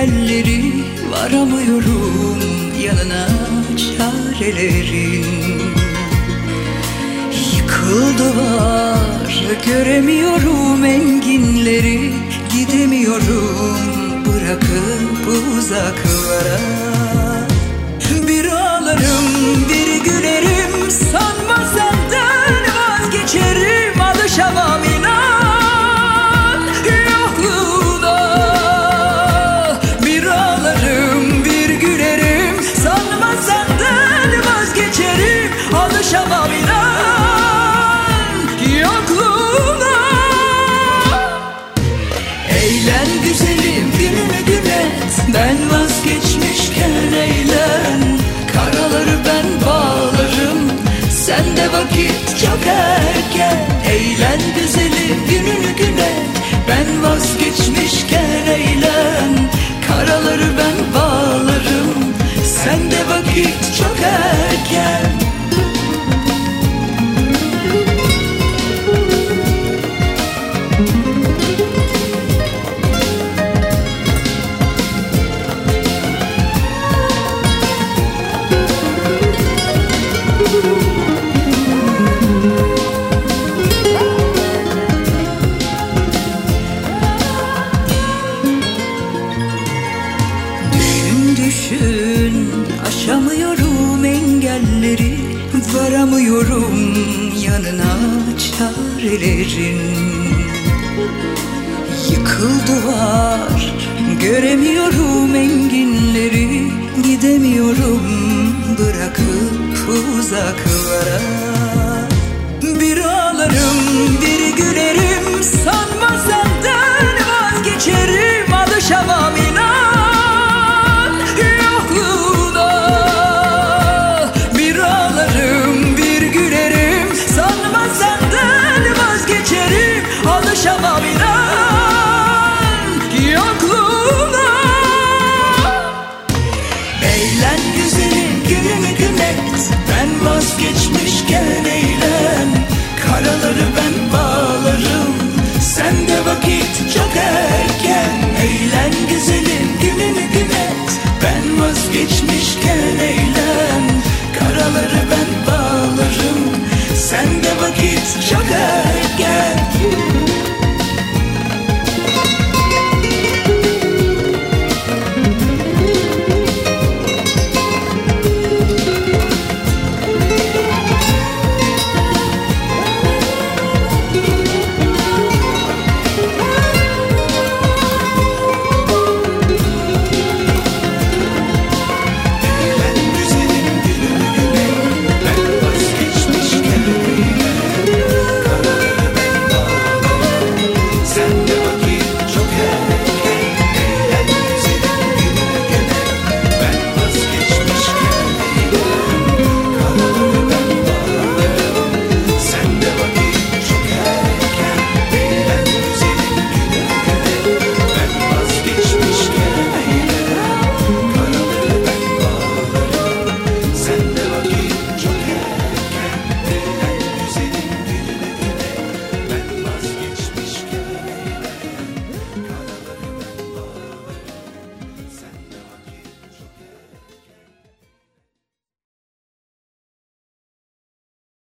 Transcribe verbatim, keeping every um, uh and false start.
engelleri, varamıyorum yanına çarelerin. Yıkıldı var, göremiyorum enginleri, gidemiyorum bırakıp uzaklara. Bir ağlarım bir gülerim, sanma senden vazgeçerim, alışamam inan yokluğuna. Bir ağlarım bir gülerim, sanma senden vazgeçerim, alışamam inan yokluğuna. Eğlen güzelim gününü gün et, ben vazgeçmişken eğlen. Karaları ben bağlarım, sen de vakit çok erken. Eğlen güzelim gününü gün et, ben vazgeçmişken eğlen. Karaları ben bağlarım, sen de vakit çok erken. Düşün, aşamıyorum engelleri, varamıyorum yanına çarelerin. Yıkıldı var, göremiyorum enginleri, gidemiyorum bırakıp uzaklara.